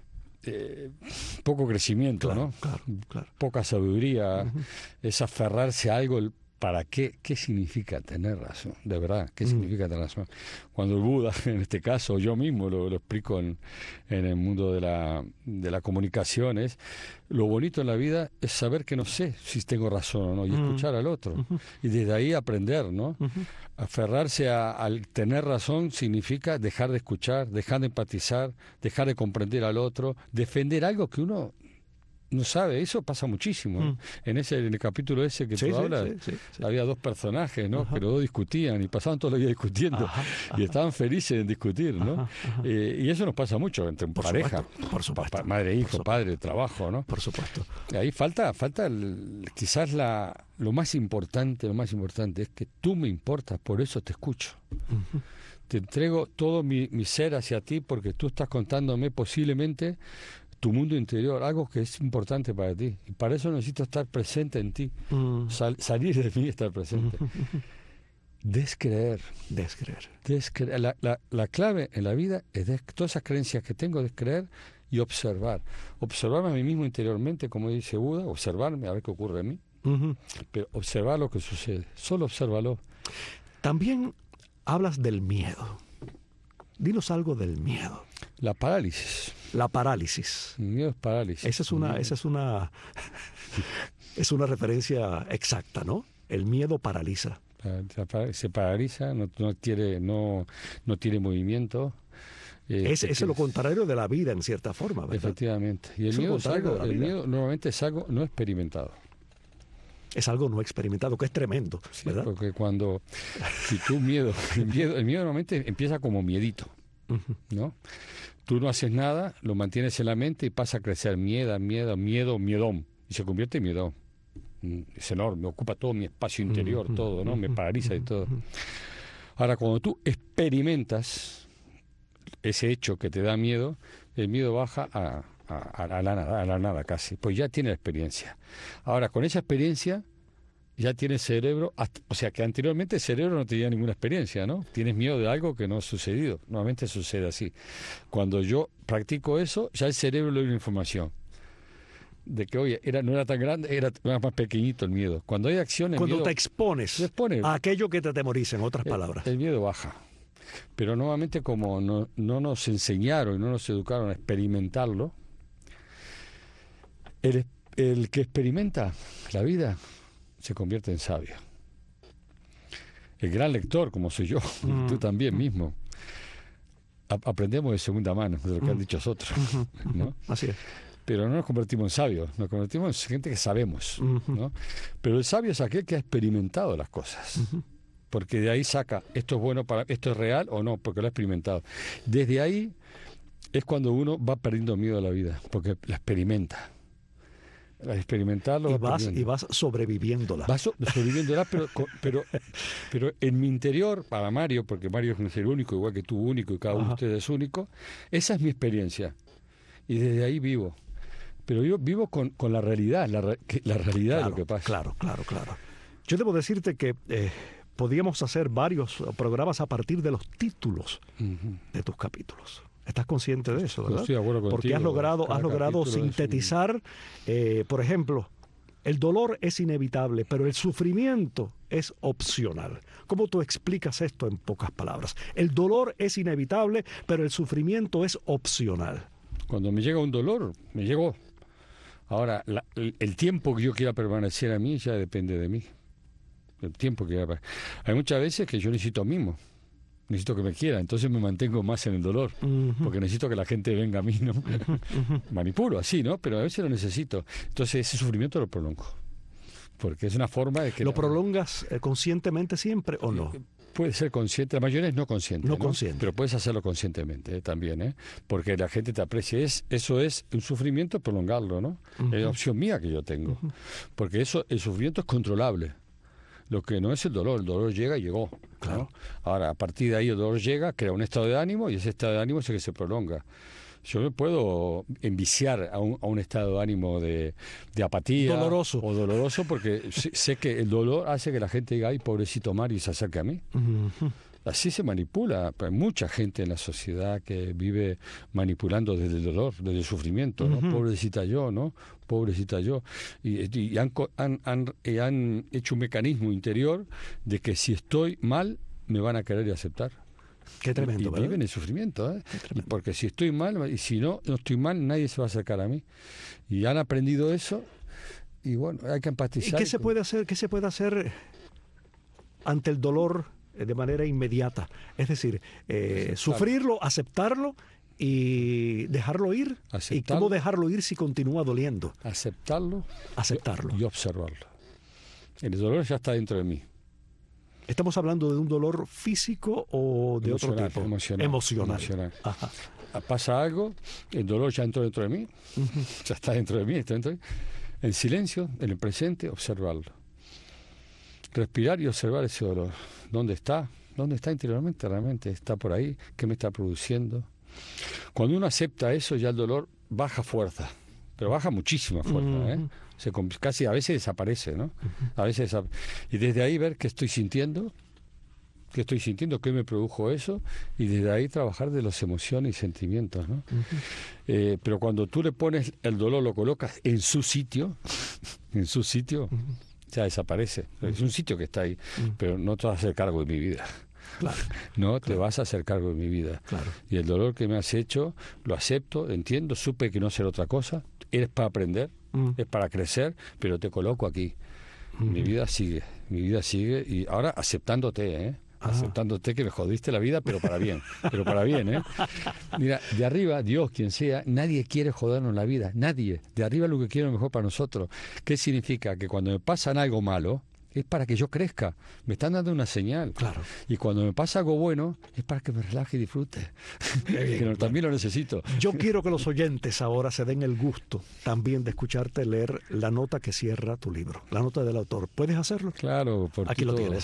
poco crecimiento, claro, ¿no? Claro. Poca sabiduría, es aferrarse a algo. ¿Para qué? ¿Qué significa tener razón? De verdad, ¿qué significa tener razón? Cuando el Buda, en este caso, yo mismo lo explico en el mundo de la comunicación, lo bonito en la vida es saber que no sé si tengo razón o no y escuchar al otro. Y desde ahí aprender, ¿no? Aferrarse al tener razón significa dejar de escuchar, dejar de empatizar, dejar de comprender al otro, defender algo que uno no sabe, eso pasa muchísimo. En el capítulo ese que tú hablas, había 2 personajes, ¿no? Pero 2 discutían y pasaban todo el día discutiendo y estaban felices en discutir, ¿no? Y eso nos pasa mucho entre pareja, por supuesto, madre, hijo, padre, trabajo, ¿no? Por supuesto. Y ahí falta quizás lo más importante es que tú me importas, por eso te escucho. Te entrego todo mi ser hacia ti porque tú estás contándome posiblemente tu mundo interior, algo que es importante para ti. Y para eso necesito estar presente en ti. Salir de mí y estar presente. Descreer. La clave en la vida es todas esas creencias que tengo, descreer y observar. Observarme a mí mismo interiormente, como dice Buda, observarme, a ver qué ocurre en mí. Pero observar lo que sucede. Solo obsérvalo. También hablas del miedo. Dinos algo del miedo. La parálisis. El miedo es parálisis. Esa es una referencia exacta, ¿no? El miedo paraliza. Se paraliza, no tiene movimiento. Es lo contrario de la vida, en cierta forma, ¿verdad? Efectivamente. Y el miedo normalmente es algo no experimentado. Es algo no experimentado, que es tremendo, ¿verdad? Sí, porque el miedo normalmente empieza como miedito, ¿no? Tú no haces nada, lo mantienes en la mente y pasa a crecer miedón, y se convierte en miedón. Es enorme, ocupa todo mi espacio interior, todo, ¿no? Me paraliza y todo. Ahora, cuando tú experimentas ese hecho que te da miedo, el miedo baja a la nada casi, pues ya tiene la experiencia. Ahora, con esa experiencia ya tienes cerebro, o sea que anteriormente el cerebro no tenía ninguna experiencia, ¿no? Tienes miedo de algo que no ha sucedido. Normalmente sucede así. Cuando yo practico eso, ya el cerebro le da una información de que, oye, no era tan grande, era más pequeñito el miedo. Cuando hay acción, cuando te expones a aquello que te atemoriza, en otras palabras. El miedo baja. Pero nuevamente, como no nos enseñaron y no nos educaron a experimentarlo, el que experimenta la vida se convierte en sabio. El gran lector, como soy yo, y tú también mismo, aprendemos de segunda mano de lo que han dicho otros, ¿no? Así es. Pero no nos convertimos en sabios, nos convertimos en gente que sabemos, ¿no? Pero el sabio es aquel que ha experimentado las cosas. Porque de ahí saca, esto es bueno esto es real o no, porque lo ha experimentado. Desde ahí es cuando uno va perdiendo miedo a la vida, porque la experimenta. Al experimentarlo y vas sobreviviéndola. Vas sobreviviéndola, pero en mi interior, para Mario, porque Mario es el único, igual que tú único y cada uno de ustedes es único, esa es mi experiencia. Y desde ahí vivo. Pero yo vivo con la realidad, la realidad de lo que pasa. Claro. Yo debo decirte que podíamos hacer varios programas a partir de los títulos de tus capítulos. ¿Estás consciente de eso, verdad? Estoy de acuerdo contigo. Porque has logrado sintetizar, por ejemplo, el dolor es inevitable, pero el sufrimiento es opcional. ¿Cómo tú explicas esto en pocas palabras? El dolor es inevitable, pero el sufrimiento es opcional. Cuando me llega un dolor, me llegó. Ahora, el tiempo que yo quiera permanecer a mí ya depende de mí. El tiempo que hay muchas veces que yo necesito a mí mismo. Necesito que me quiera, entonces me mantengo más en el dolor, porque necesito que la gente venga a mí, ¿no? Manipulo así, ¿no? Pero a veces lo necesito. Entonces ese sufrimiento lo prolongo, porque es una forma de que... ¿Lo prolongas conscientemente siempre o no? Puede ser consciente, la mayoría es no consciente. No consciente. Pero puedes hacerlo conscientemente también, porque la gente te aprecia. Eso es un sufrimiento, prolongarlo, ¿no? Es la opción mía que yo tengo, porque el sufrimiento es controlable. Lo que no es el dolor llega y llegó. Claro. ¿No? Ahora, a partir de ahí el dolor llega, crea un estado de ánimo y ese estado de ánimo es el que se prolonga. Yo me puedo enviciar a un estado de ánimo de apatía o doloroso porque sé que el dolor hace que la gente diga, ay, pobrecito Mario, y se acerque a mí. Así se manipula. Hay mucha gente en la sociedad que vive manipulando desde el dolor, desde el sufrimiento, ¿no? Pobrecita yo, ¿no? Pobrecita yo. Y han hecho un mecanismo interior de que si estoy mal, me van a querer y aceptar. Qué tremendo, y viven el sufrimiento, y porque si estoy mal, y si no estoy mal, nadie se va a acercar a mí. Y han aprendido eso, y bueno, hay que empatizar. ¿Y qué se puede hacer ante el dolor de manera inmediata? Es decir, sufrirlo, aceptarlo y dejarlo ir. Aceptarlo. ¿Y cómo dejarlo ir si continúa doliendo? Aceptarlo. Aceptarlo. Y observarlo. El dolor ya está dentro de mí. ¿Estamos hablando de un dolor físico o de otro tipo? Emocional. Ajá. Pasa algo, el dolor ya entró dentro de mí, ya está dentro de mí, En silencio, en el presente, observarlo. Respirar y observar ese dolor. ¿Dónde está? ¿Dónde está interiormente? ¿Realmente está por ahí? ¿Qué me está produciendo? Cuando uno acepta eso, ya el dolor baja fuerza, pero baja muchísima fuerza, casi a veces desaparece, ¿no? A veces y desde ahí ver qué estoy sintiendo, qué me produjo eso, y desde ahí trabajar de las emociones y sentimientos, ¿no? Pero cuando tú le pones el dolor, lo colocas en su sitio, ya desaparece. Es un sitio que está ahí, pero no te vas a hacer cargo de mi vida. Claro. No te vas a hacer cargo de mi vida. Claro. Y el dolor que me has hecho, lo acepto, entiendo, supe que no será otra cosa, eres para aprender, es para crecer, pero te coloco aquí. Mi vida sigue, y ahora aceptándote, aceptándote que me jodiste la vida, pero para bien, Mira, de arriba, Dios, quien sea, nadie quiere jodernos la vida, nadie. De arriba lo que quiere es lo mejor para nosotros. ¿Qué significa? Que cuando me pasan algo malo, es para que yo crezca, me están dando una señal. Claro. Y cuando me pasa algo bueno, es para que me relaje y disfrute. Que también lo necesito. Yo quiero que los oyentes ahora se den el gusto también de escucharte leer la nota que cierra tu libro, la nota del autor. ¿Puedes hacerlo? Claro, porque aquí lo tienes.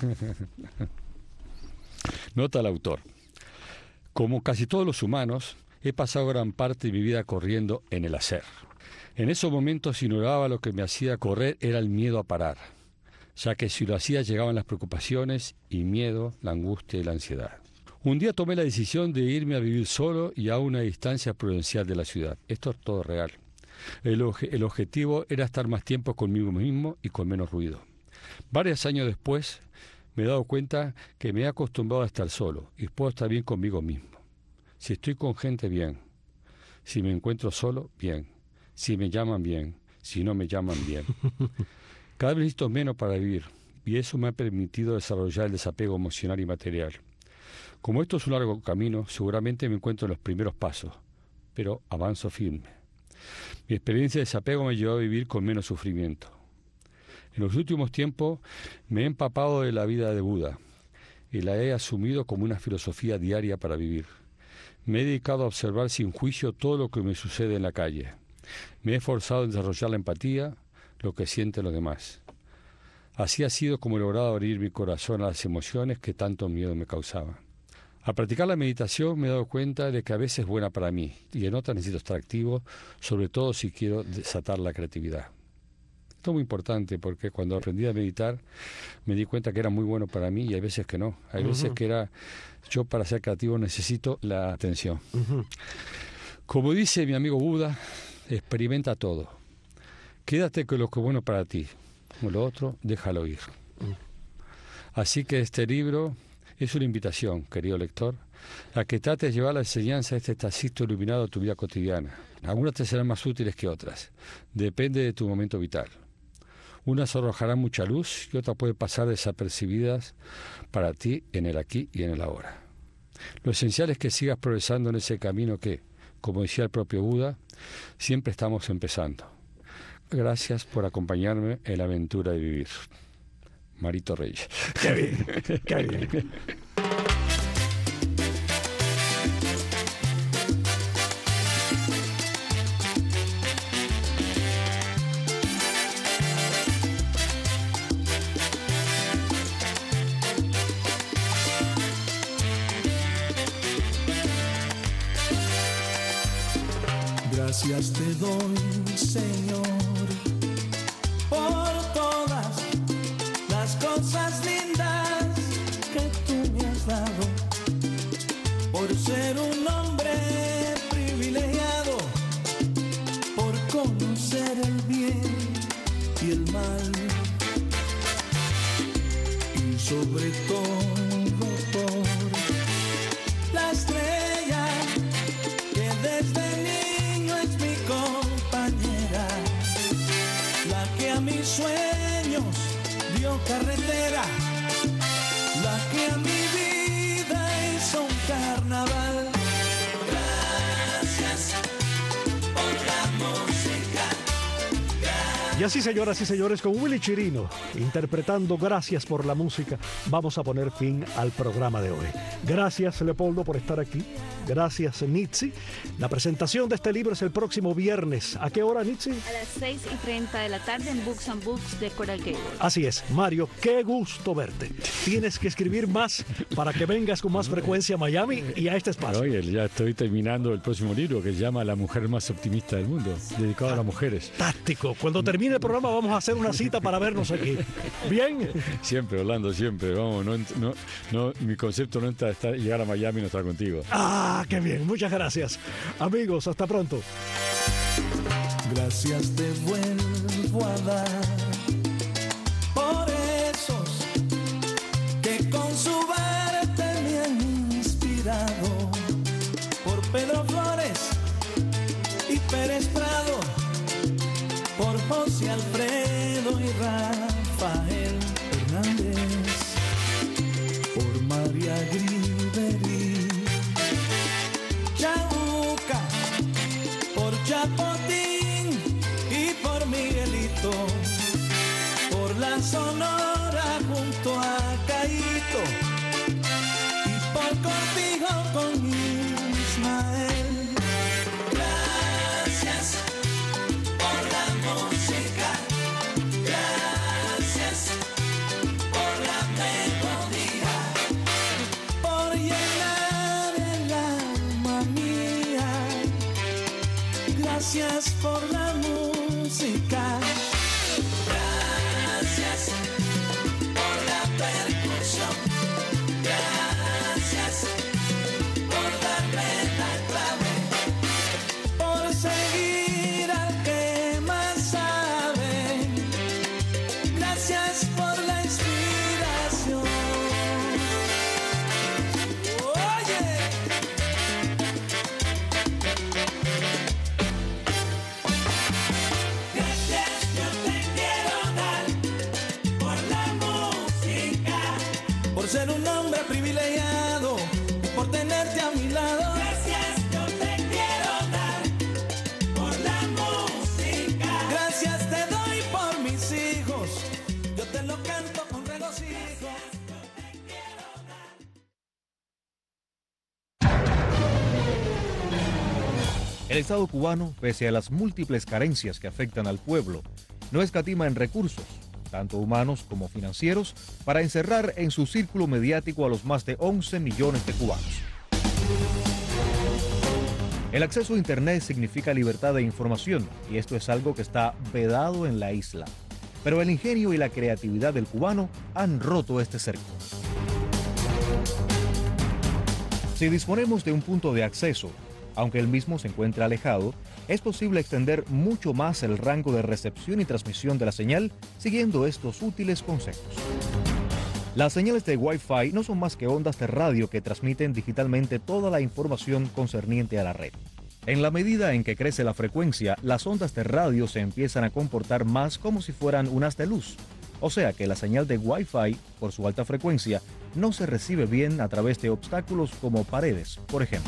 Nota al autor. Como casi todos los humanos, he pasado gran parte de mi vida corriendo en el hacer. En esos momentos ignoraba lo que me hacía correr era el miedo a parar, ya que si lo hacía llegaban las preocupaciones y miedo, la angustia y la ansiedad. Un día tomé la decisión de irme a vivir solo y a una distancia prudencial de la ciudad. Esto es todo real. El objetivo era estar más tiempo conmigo mismo y con menos ruido. Varios años después me he dado cuenta que me he acostumbrado a estar solo y puedo estar bien conmigo mismo. Si estoy con gente, bien. Si me encuentro solo, bien. Si me llaman, bien. Si no me llaman, bien. Cada vez necesito menos para vivir, y eso me ha permitido desarrollar el desapego emocional y material. Como esto es un largo camino, seguramente me encuentro en los primeros pasos, pero avanzo firme. Mi experiencia de desapego me llevó a vivir con menos sufrimiento. En los últimos tiempos me he empapado de la vida de Buda y la he asumido como una filosofía diaria para vivir. Me he dedicado a observar sin juicio todo lo que me sucede en la calle. Me he esforzado en desarrollar la empatía, lo que sienten los demás. Así ha sido como he logrado abrir mi corazón a las emociones que tanto miedo me causaban. Al practicar la meditación me he dado cuenta de que a veces es buena para mí y en otras necesito estar activo, sobre todo si quiero desatar la creatividad. Esto es muy importante porque cuando aprendí a meditar me di cuenta que era muy bueno para mí y hay veces que no. Hay veces que yo para ser creativo necesito la atención. Como dice mi amigo Buda, experimenta todo. Quédate con lo que es bueno para ti. Como lo otro, déjalo ir. Así que este libro es una invitación, querido lector, a que trates de llevar la enseñanza de este tacito iluminado a tu vida cotidiana. Algunas te serán más útiles que otras. Depende de tu momento vital. Unas arrojarán mucha luz y otras pueden pasar desapercibidas para ti en el aquí y en el ahora. Lo esencial es que sigas progresando en ese camino que, como decía el propio Buda, siempre estamos empezando. Gracias por acompañarme en la aventura de vivir. Marito Reyes. Qué bien, qué bien. Gracias te doy, Señor, por todas las cosas lindas que tú me has dado, por ser un hombre privilegiado, por conocer el bien y el mal, y sobre todo por la estrella que desde niño es mi compañera, la que a mis sueños dio carretera, la que a mi vida hizo un carnaval. Gracias. así, señoras y señores, con Willy Chirino interpretando Gracias por la música, vamos a poner fin al programa de hoy. Gracias, Leopoldo, por estar aquí. Gracias, Nitzi. La presentación de este libro es el próximo viernes. ¿A qué hora, Nitzi? A las 6:30 de la tarde en Books and Books de Coral Gables. Así es, Mario, qué gusto verte. Tienes que escribir más para que vengas con más frecuencia a Miami y a este espacio. Oye, ya estoy terminando el próximo libro que se llama La mujer más optimista del mundo, dedicado a las mujeres. Fantástico. Cuando termine el programa vamos a hacer una cita para vernos aquí. ¿Bien? Siempre, Orlando, siempre. Vamos, mi concepto no está llegar a Miami y no estar contigo. Ah, qué bien. Muchas gracias. Amigos, hasta pronto. Gracias te vuelvo a dar por esos que con su verte me han inspirado, por Pedro Flores y Pérez Prado, por José Alfredo y Rafael Hernández, por María Griveri, Chauca, por Chapotín y por Miguelito, por la Sonora junto a Caíto y por Cortijo con Ismael. Gracias por la música, gracias por la melodía, por llenar el alma mía. Gracias por la música, gracias por la percusión, gracias por darme la clave, por seguir al que más sabe, gracias por la inspiración. Oye. Gracias yo te quiero dar por la música, por ser un hombre privilegiado y por tenerte a mi lado. Gracias yo te quiero dar por la música, gracias te doy por mis hijos, yo te lo canto con regocijo. El Estado cubano, pese a las múltiples carencias que afectan al pueblo, no escatima en recursos, tanto humanos como financieros, para encerrar en su círculo mediático a los más de 11 millones de cubanos. El acceso a Internet significa libertad de información, y esto es algo que está vedado en la isla. Pero el ingenio y la creatividad del cubano han roto este cerco. Si disponemos de un punto de acceso, aunque el mismo se encuentre alejado, es posible extender mucho más el rango de recepción y transmisión de la señal siguiendo estos útiles consejos. Las señales de Wi-Fi no son más que ondas de radio que transmiten digitalmente toda la información concerniente a la red. En la medida en que crece la frecuencia, las ondas de radio se empiezan a comportar más como si fueran un haz de luz. O sea que la señal de Wi-Fi, por su alta frecuencia, no se recibe bien a través de obstáculos como paredes, por ejemplo.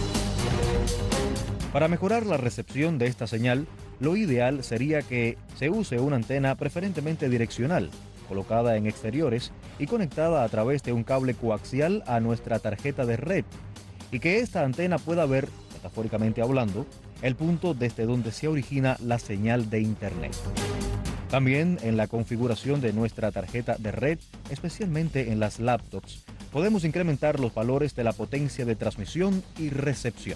Para mejorar la recepción de esta señal, lo ideal sería que se use una antena preferentemente direccional, colocada en exteriores y conectada a través de un cable coaxial a nuestra tarjeta de red, y que esta antena pueda ver, metafóricamente hablando, el punto desde donde se origina la señal de Internet. También en la configuración de nuestra tarjeta de red, especialmente en las laptops, podemos incrementar los valores de la potencia de transmisión y recepción.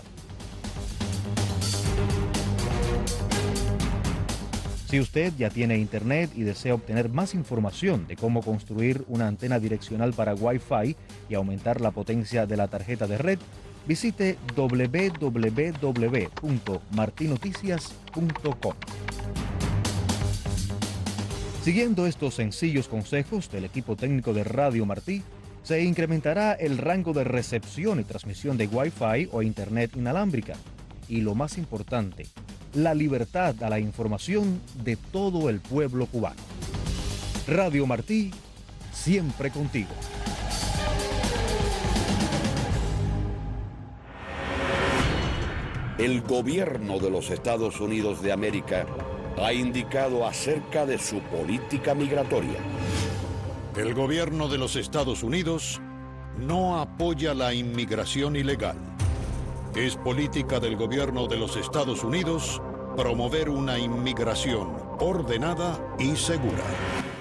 Si usted ya tiene Internet y desea obtener más información de cómo construir una antena direccional para Wi-Fi y aumentar la potencia de la tarjeta de red, visite www.martinoticias.com. Siguiendo estos sencillos consejos del equipo técnico de Radio Martí, se incrementará el rango de recepción y transmisión de Wi-Fi o Internet inalámbrica. Y lo más importante, la libertad a la información de todo el pueblo cubano. Radio Martí, siempre contigo. El gobierno de los Estados Unidos de América ha indicado acerca de su política migratoria. El gobierno de los Estados Unidos no apoya la inmigración ilegal. Es política del gobierno de los Estados Unidos promover una inmigración ordenada y segura.